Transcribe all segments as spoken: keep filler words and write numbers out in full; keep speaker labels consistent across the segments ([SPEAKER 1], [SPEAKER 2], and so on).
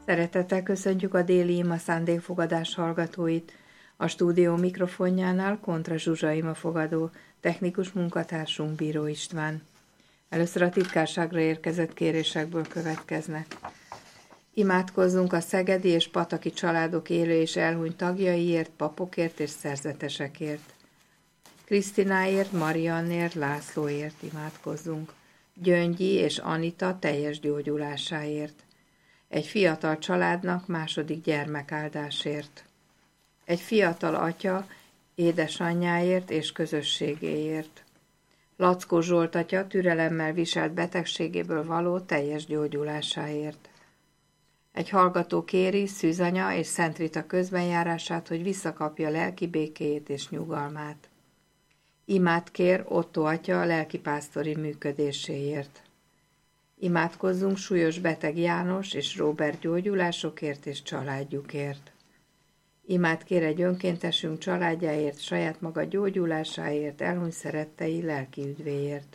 [SPEAKER 1] Szeretettel köszöntjük a déli ima szándékfogadás hallgatóit. A stúdió mikrofonjánál Kontra Zsuzsa imafogadó, technikus munkatársunk Bíró István. Először a titkárságra érkezett kérésekből következnek. Imádkozzunk a szegedi és pataki családok élő és elhunyt tagjaiért, papokért és szerzetesekért. Krisztináért, Mariannért, Lászlóért imádkozzunk. Gyöngyi és Anita teljes gyógyulásáért. Egy fiatal családnak második gyermekáldásért. Egy fiatal atya édesanyjáért és közösségéért. Lackó Zsolt atya türelemmel viselt betegségéből való teljes gyógyulásáért. Egy hallgató kéri Szűzanya és Szent Rita közbenjárását, hogy visszakapja lelki békéjét és nyugalmát. Imát kér Otto atya lelkipásztori működéséért. Imádkozzunk súlyos beteg János és Róbert gyógyulásokért és családjukért. Imát kér egy önkéntesünk családjáért, saját maga gyógyulásáért, elhunyt szerettei lelki üdvéért.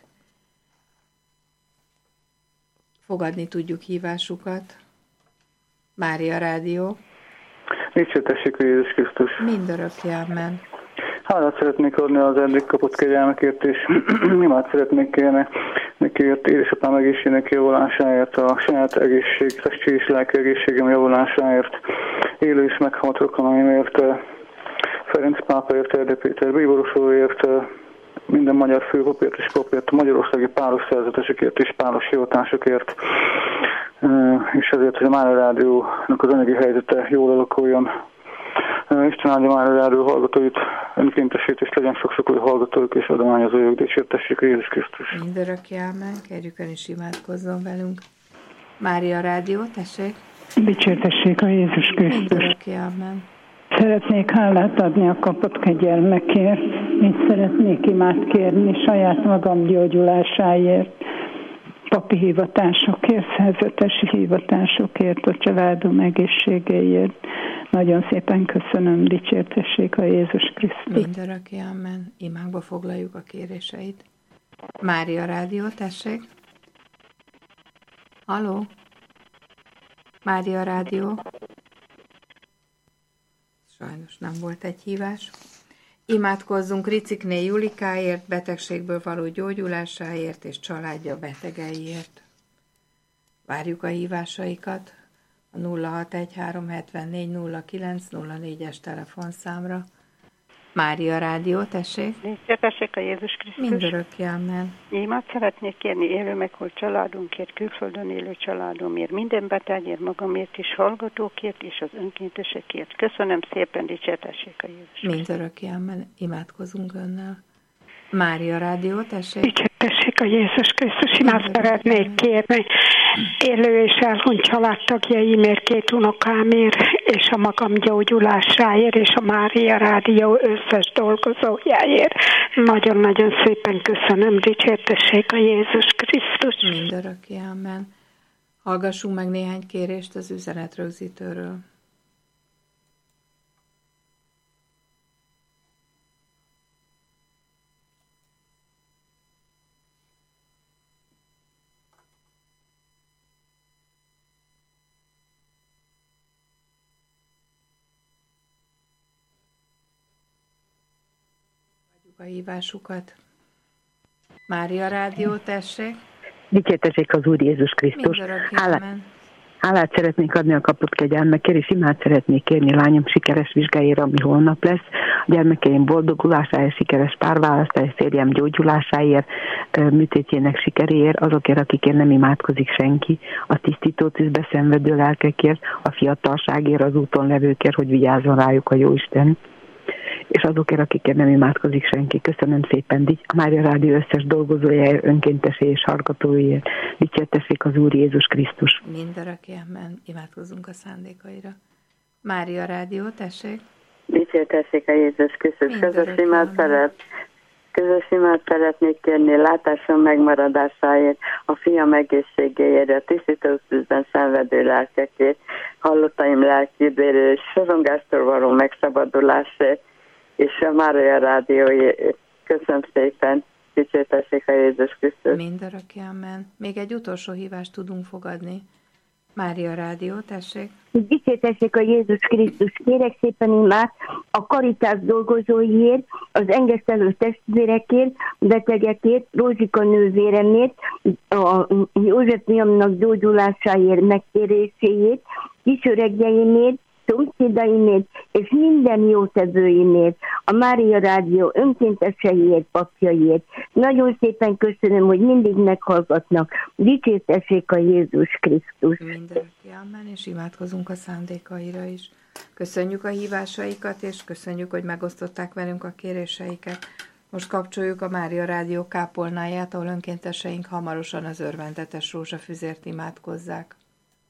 [SPEAKER 1] Fogadni tudjuk hívásukat. Mária Rádió.
[SPEAKER 2] Dicsértessék Jézus Krisztus.
[SPEAKER 1] Mindörökké, amen.
[SPEAKER 2] Hálát szeretnék adni az eddig kapott kegyelmekért, és imát szeretnék kérni nekért, édesapám egészségének javulásáért, a saját egészség, testi és lelki egészségem javulásáért, élő és meghalt rokonaimért, Ferenc pápaért, Erdély Péter bíborosóért, minden magyar főpapért és papért, a magyarországi páros szerzetesekért és páros hivatásokért, és ezért, hogy a Mária Rádiónak az anyagi helyzete jól alakuljon. Isten áldja Mária Rádió hallgatóit, önkéntesét, és legyen sok-sok új hallgatóik és adományozójuk, dicsértessék a Jézus Krisztus.
[SPEAKER 1] Mindörökké, amen. Kérjük, ön is imádkozzon velünk. Mária Rádió, tessék.
[SPEAKER 3] Dicsértessék a Jézus Krisztus.
[SPEAKER 1] Mindörökké, amen.
[SPEAKER 3] Szeretnék hálát adni a kapott kegyelmekért, és szeretnék imát kérni saját magam gyógyulásáért, papi hivatásokért, szerzetesi hivatásokért, a családom egészségéért. Nagyon szépen köszönöm, dicsértessék a Jézus Krisztus.
[SPEAKER 1] Mindörökké, amen. Imákba foglaljuk a kéréseit. Mária Rádió, tessék. Halló? Mária Rádió. Sajnos nem volt egy hívás. Imádkozzunk Ricikné Julikáért, betegségből való gyógyulásáért és családja betegeiért. Várjuk a hívásaikat a nulla hat egy három hetvennégy nulla kilenc nulla négyes telefonszámra. Mária Rádió, tessék.
[SPEAKER 4] Dicsértessék a Jézus Krisztus.
[SPEAKER 1] Mindörökké, amen.
[SPEAKER 4] Imát szeretnék kérni élő meghalt családunkért, külföldön élő családomért, minden betegért, magamért is, hallgatókért és az önkéntesekért. Köszönöm szépen, dicsértessék a Jézus Krisztus.
[SPEAKER 1] Mindörökké, amen. Imádkozunk önnel. Mária Rádió, tessék.
[SPEAKER 5] Dicsértessék a Jézus Krisztus. Imát szeretnék kérni élő és elhunyt családtagjaimért, két unokámért, és a magam gyógyulásáért, és a Mária Rádió összes dolgozójáért. Nagyon-nagyon szépen köszönöm, dicsértessék a Jézus Krisztus.
[SPEAKER 1] Mindörökké, amen. Hallgassunk meg néhány kérést az üzenetrögzítőről. A hívásukat. Mária Rádió, tessék.
[SPEAKER 6] Dicsértessék az Úr Jézus Krisztus. Hálát, hálát szeretnék adni a kapott kegyelmekért, és imát szeretnék kérni lányom sikeres vizsgájára, ami holnap lesz, a gyermekeim boldogulásáért, sikeres párválasztás, férjem gyógyulásáért, műtétjének sikeréért, azokért, akikért nem imádkozik senki, a tisztító tűzbe szenvedő lelkekért, a fiatalságért, az úton levőkért, hogy vigyázzon rájuk a Jóisten, és azokért, akikért nem imádkozik senki. Köszönöm szépen a Mária Rádió összes dolgozójáért, önkéntesé és hallgatóiért. Dicsértessék az Úr Jézus Krisztus.
[SPEAKER 1] Mindörökké, amen. Imádkozzunk a szándékaira. Mária Rádió, tessék.
[SPEAKER 7] Dicsértessék a Jézus Krisztus. Közös imát szeret. Közös imát szeretnék kérni látásom megmaradásáért, a fiam egészségéért, a tisztítószűzben szenvedő lelkekért, hallottaim lelkibérő és sorongástól való megszabadulásért, és a Mária Rádióért. Köszönöm szépen, dicsértessék a Jézus Krisztus.
[SPEAKER 1] Mindörökké, amen. Még egy utolsó hívást tudunk fogadni. Mária Rádió, tessék.
[SPEAKER 8] Dicsértessék a Jézus Krisztus. Kérek szépen imát a Karitás dolgozóiért, az engesztelő testvérekért, betegekért, Rózsika nővéremért, a József fiamnak gyógyulásáért, megtéréséért, kisöregjeimért, szomszédaimért és minden jótevőimért, a Mária Rádió önkénteseiért, papjaiért. Nagyon szépen köszönöm, hogy mindig meghallgatnak. Dicsértessék a Jézus Krisztus.
[SPEAKER 1] Mindenki, amen, és imádkozunk a szándékaira is. Köszönjük a hívásaikat, és köszönjük, hogy megosztották velünk a kéréseiket. Most kapcsoljuk a Mária Rádió kápolnáját, ahol önkénteseink hamarosan az örvendetes rózsafüzért imádkozzák.